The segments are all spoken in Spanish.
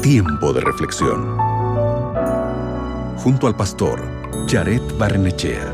Tiempo de reflexión. Junto al pastor Jared Barrenechea.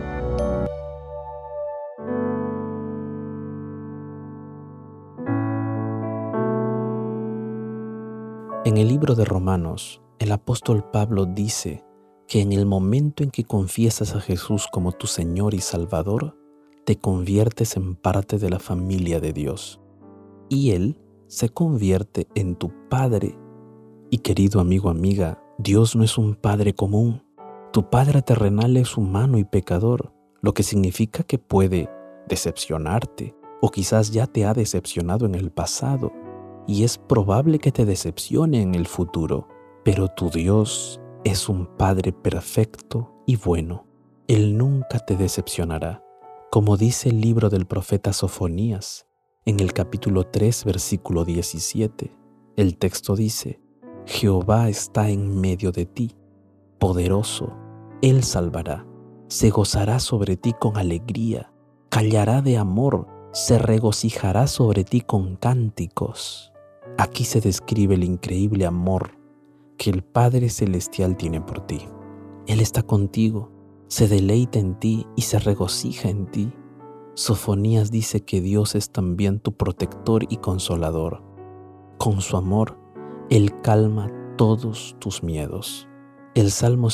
En el libro de Romanos, el apóstol Pablo dice que en el momento en que confiesas a Jesús como tu Señor y Salvador, te conviertes en parte de la familia de Dios. Y Él se convierte en tu Padre. Y querido amigo, amiga, Dios no es un Padre común. Tu Padre terrenal es humano y pecador, lo que significa que puede decepcionarte, o quizás ya te ha decepcionado en el pasado, y es probable que te decepcione en el futuro. Pero tu Dios es un Padre perfecto y bueno. Él nunca te decepcionará. Como dice el libro del profeta Sofonías, en el capítulo 3, versículo 17, el texto dice: Jehová está en medio de ti, poderoso, Él salvará, se gozará sobre ti con alegría, callará de amor, se regocijará sobre ti con cánticos. Aquí se describe el increíble amor que el Padre Celestial tiene por ti. Él está contigo, se deleita en ti y se regocija en ti. Sofonías dice que Dios es también tu protector y consolador. Con su amor, Él calma todos tus miedos. El Salmo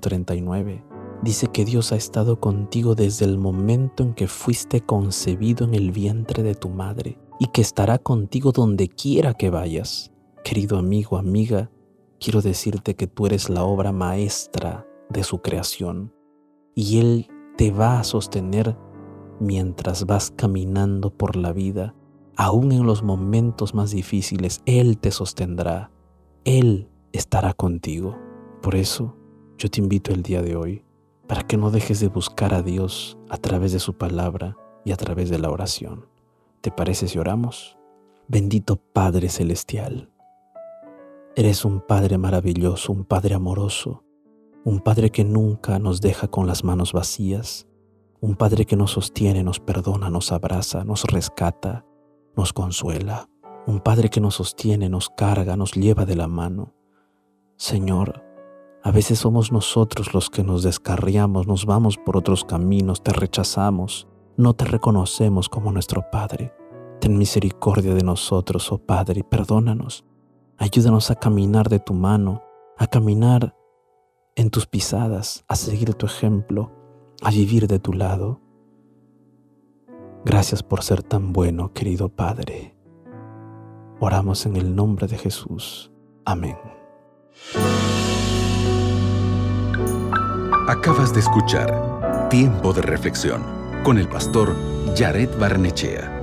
139 dice que Dios ha estado contigo desde el momento en que fuiste concebido en el vientre de tu madre y que estará contigo donde quiera que vayas. Querido amigo, amiga, quiero decirte que tú eres la obra maestra de su creación y Él te va a sostener mientras vas caminando por la vida. Aún en los momentos más difíciles, Él te sostendrá. Él estará contigo. Por eso, yo te invito el día de hoy para que no dejes de buscar a Dios a través de su palabra y a través de la oración. ¿Te parece si oramos? Bendito Padre Celestial, eres un Padre maravilloso, un Padre amoroso, un Padre que nunca nos deja con las manos vacías, un Padre que nos sostiene, nos perdona, nos abraza, nos rescata, nos consuela, un Padre que nos sostiene, nos carga, nos lleva de la mano. Señor, a veces somos nosotros los que nos descarriamos, nos vamos por otros caminos, te rechazamos, no te reconocemos como nuestro Padre. Ten misericordia de nosotros, oh Padre, y perdónanos. Ayúdanos a caminar de tu mano, a caminar en tus pisadas, a seguir tu ejemplo, a vivir de tu lado. Gracias por ser tan bueno, querido Padre. Oramos en el nombre de Jesús. Amén. Acabas de escuchar Tiempo de reflexión con el pastor Jared Barrenechea.